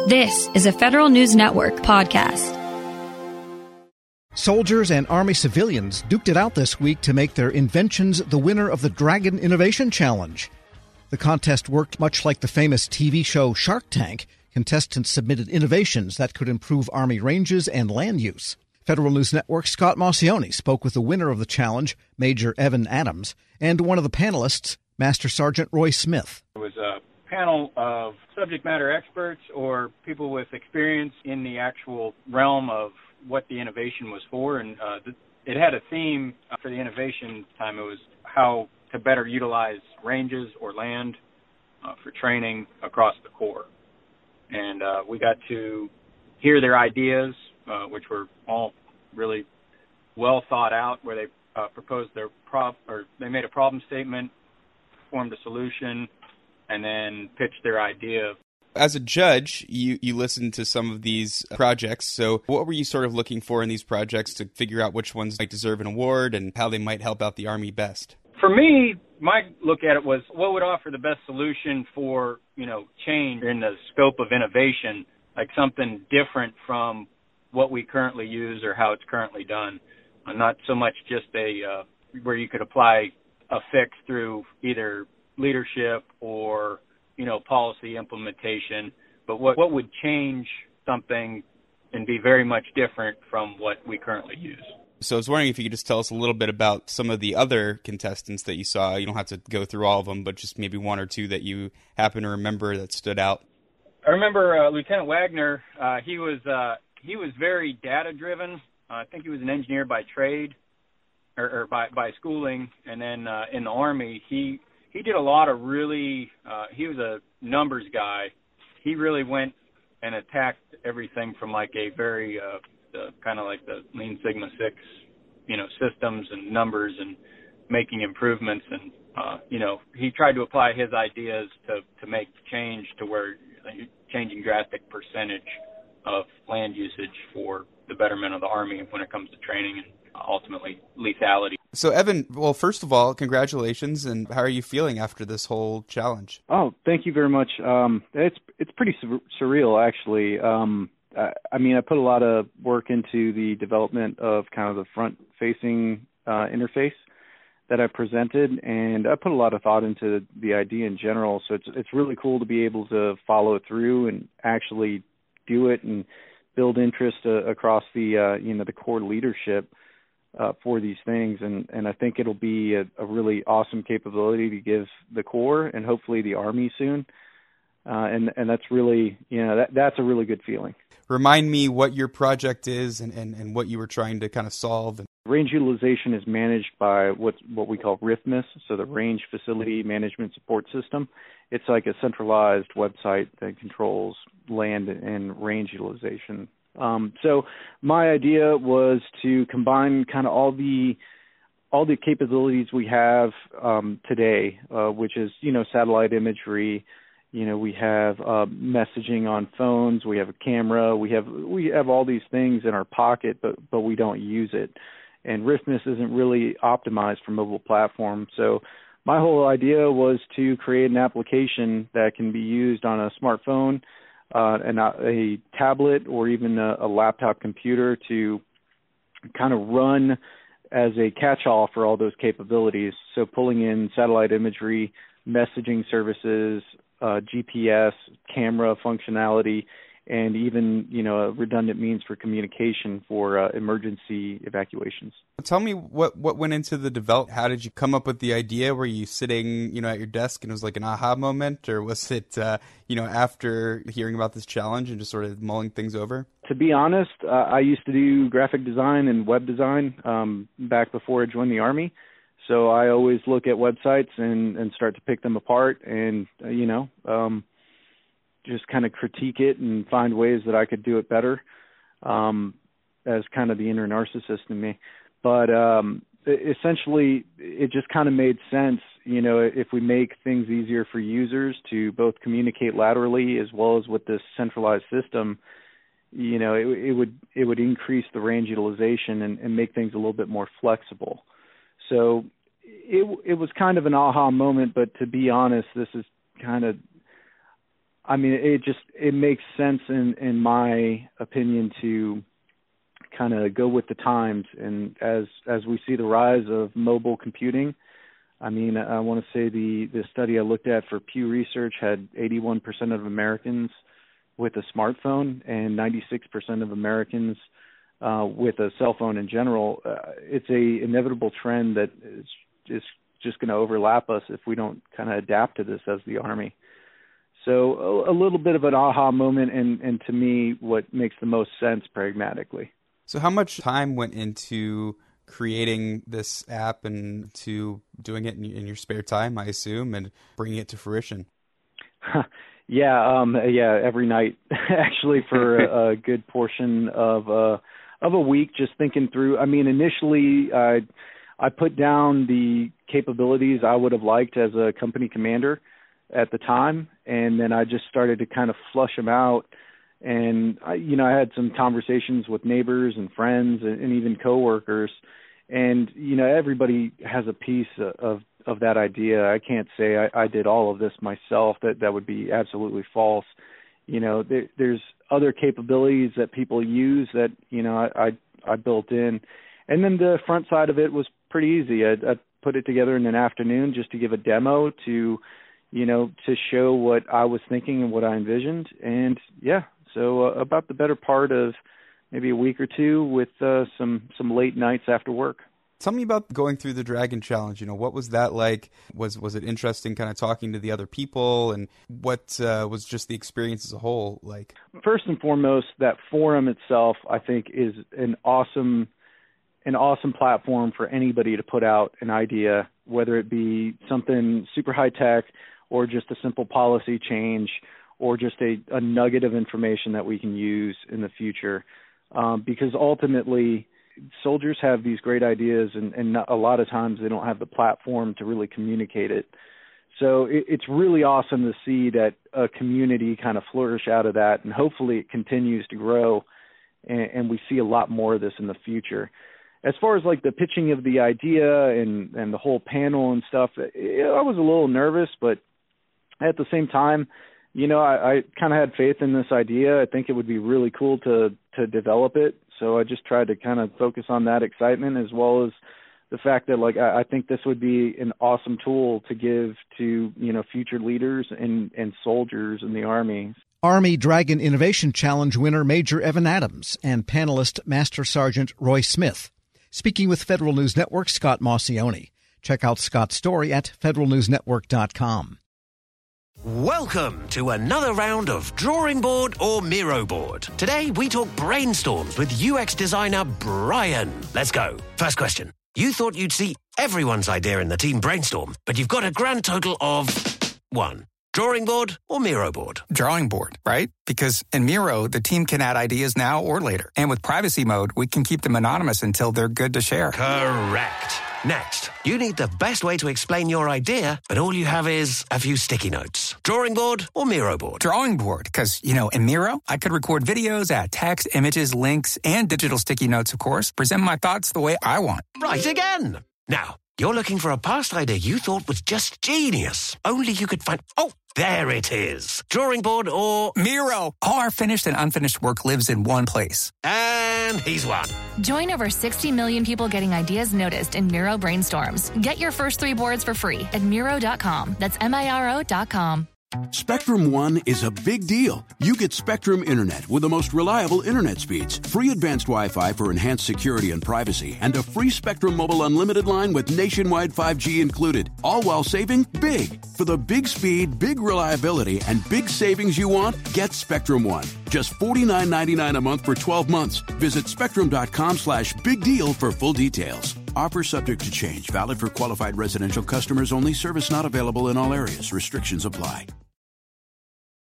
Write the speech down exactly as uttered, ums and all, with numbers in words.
This is a Federal News Network podcast. Soldiers and Army civilians duked it out this week to make their inventions the winner of the Dragon Innovation Challenge. The contest worked much like the famous T V show Shark Tank. Contestants submitted innovations that could improve Army ranges and land use. Federal News Network's Scott Maucione spoke with the winner of the challenge, Major Evan Adams, and one of the panelists, Master Sergeant Roy Smith. It was a panel of subject matter experts or people with experience in the actual realm of what the innovation was for, and uh, th- it had a theme for the innovation time. It was how to better utilize ranges or land uh, for training across the Corps. And uh, we got to hear their ideas, uh, which were all really well thought out, where they uh, proposed their prop, or they made a problem statement, formed a solution, and then pitched their idea. As a judge, you, you listened to some of these projects. So what were you sort of looking for in these projects to figure out which ones might deserve an award and how they might help out the Army best? For me, my look at it was what would offer the best solution for, you know, change in the scope of innovation, like something different from what we currently use or how it's currently done. Uh, not so much just a uh, where you could apply a fix through either leadership or, you know, policy implementation, but what, what would change something and be very much different from what we currently use. So I was wondering if you could just tell us a little bit about some of the other contestants that you saw. You don't have to go through all of them, but just maybe one or two that you happen to remember that stood out. I remember uh, Lieutenant Wagner. Uh, he was uh, he was very data-driven. Uh, I think he was an engineer by trade or, or by, by schooling, and then uh, in the Army, he he did a lot of really. Uh, he was a numbers guy. He really went and attacked everything from like a very uh, the kind of like the Lean Sigma Six, you know, systems and numbers and making improvements. And, uh, you know, he tried to apply his ideas to, to make change to where changing drastic percentage of land usage for the betterment of the Army when it comes to training and ultimately lethality. So, Evan, well, first of all, congratulations. And how are you feeling after this whole challenge? Oh, thank you very much. Um, it's, it's pretty sur- surreal, actually. Um, I mean, I put a lot of work into the development of kind of the front-facing uh, interface that I presented, and I put a lot of thought into the idea in general. So it's it's really cool to be able to follow it through and actually do it and build interest uh, across the uh, you know the core leadership uh, for these things. And, and I think it'll be a, a really awesome capability to give the Corps and hopefully the Army soon. Uh, and and that's really you know that that's a really good feeling. Remind me what your project is and, and, and what you were trying to kind of solve. Range utilization is managed by what what we call R I F M I S, so the Range Facility Management Support System. It's like a centralized website that controls land and range utilization. Um, so my idea was to combine kind of all the all the capabilities we have um, today, uh, which is you know satellite imagery. You know, we have uh, messaging on phones. We have a camera. We have we have all these things in our pocket, but but we don't use it. And R I F M I S isn't really optimized for mobile platforms. So my whole idea was to create an application that can be used on a smartphone, uh, and a, a tablet, or even a, a laptop computer to kind of run as a catch-all for all those capabilities. So pulling in satellite imagery, messaging services, Uh, G P S, camera functionality, and even, you know, a redundant means for communication for uh, emergency evacuations. Tell me what, what went into the development. How did you come up with the idea? Were you sitting, you know, at your desk and it was like an aha moment, or was it, uh, you know, after hearing about this challenge and just sort of mulling things over? To be honest, uh, I used to do graphic design and web design um, back before I joined the Army. So I always look at websites and, and start to pick them apart and, uh, you know, um, just kind of critique it and find ways that I could do it better um, as kind of the inner narcissist in me. But um, essentially, it just kind of made sense, you know, if we make things easier for users to both communicate laterally as well as with this centralized system, you know, it, it would it would increase the range utilization and, and make things a little bit more flexible. So it it was kind of an aha moment, but to be honest, this is kind of I mean, it just it makes sense in, in my opinion to kind of go with the times. And as as we see the rise of mobile computing, I mean, I want to say the, the study I looked at for Pew Research had eighty-one percent of Americans with a smartphone and ninety-six percent of Americans uh, with a cell phone in general. Uh, it's a inevitable trend that is, is just going to overlap us if we don't kind of adapt to this as the Army. So a, a little bit of an aha moment, and, and to me, what makes the most sense pragmatically. So how much time went into creating this app and to doing it in, in your spare time, I assume, and bringing it to fruition? yeah, um, yeah, every night, actually, for a, a good portion of uh, of a week, just thinking through. I mean, initially, I I put down the capabilities I would have liked as a company commander at the time, and then I just started to kind of flush them out. And I, you know, I had some conversations with neighbors and friends and, and even coworkers, and you know, everybody has a piece of of that idea. I can't say I, I did all of this myself. That that would be absolutely false. You know, there, there's other capabilities that people use that you know I, I I built in, and then the front side of it was pretty easy. I, I put it together in an afternoon just to give a demo to, you know, to show what I was thinking and what I envisioned, and yeah. So uh, about the better part of maybe a week or two with uh, some some late nights after work. Tell me about going through the Dragon Challenge. You know, what was that like? Was was it interesting kind of talking to the other people? And what uh, was just the experience as a whole like? First and foremost, that forum itself, I think, is an awesome an awesome platform for anybody to put out an idea, whether it be something super high-tech or just a simple policy change, or just a, a nugget of information that we can use in the future. Um, because ultimately, soldiers have these great ideas, and, and not, a lot of times they don't have the platform to really communicate it. So it, it's really awesome to see that a community kind of flourish out of that, and hopefully it continues to grow, and, and we see a lot more of this in the future. As far as like the pitching of the idea and, and the whole panel and stuff, it, I was a little nervous, but at the same time, you know, I, I kind of had faith in this idea. I think it would be really cool to to develop it. So I just tried to kind of focus on that excitement, as well as the fact that, like, I, I think this would be an awesome tool to give to, you know, future leaders and, and soldiers in the Army. Army Dragon Innovation Challenge winner Major Evan Adams and panelist Master Sergeant Roy Smith. Speaking with Federal News Network Scott Maucione. Check out Scott's story at federal news network dot com. Welcome to another round of Drawing Board or Miro Board. Today we talk brainstorms with U X designer Brian. Let's go. First question. You thought you'd see everyone's idea in the team brainstorm, but you've got a grand total of one. Drawing board or Miro board? Drawing board, right? Because in Miro, the team can add ideas now or later. And with privacy mode, we can keep them anonymous until they're good to share. Correct. Next, you need the best way to explain your idea, but all you have is a few sticky notes. Drawing board or Miro board? Drawing board, because, you know, in Miro, I could record videos, add text, images, links, and digital sticky notes, of course, present my thoughts the way I want. Right again. Now, you're looking for a past idea you thought was just genius. Only you could find... Oh, there it is. Drawing board or... Miro. All our finished and unfinished work lives in one place. And he's won. Join over sixty million people getting ideas noticed in Miro Brainstorms. Get your first three boards for free at Miro dot com. That's M I R O dot com. Spectrum One is a big deal. You get Spectrum Internet with the most reliable internet speeds, free advanced Wi-Fi for enhanced security and privacy, and a free Spectrum Mobile Unlimited line with nationwide five G included, all while saving big. For the big speed, big reliability, and big savings you want, get Spectrum One. Just forty-nine ninety-nine a month for twelve months. Visit spectrum.com slash big deal for full details. Offer subject to change. Valid for qualified residential customers only. Service not available in all areas. Restrictions apply.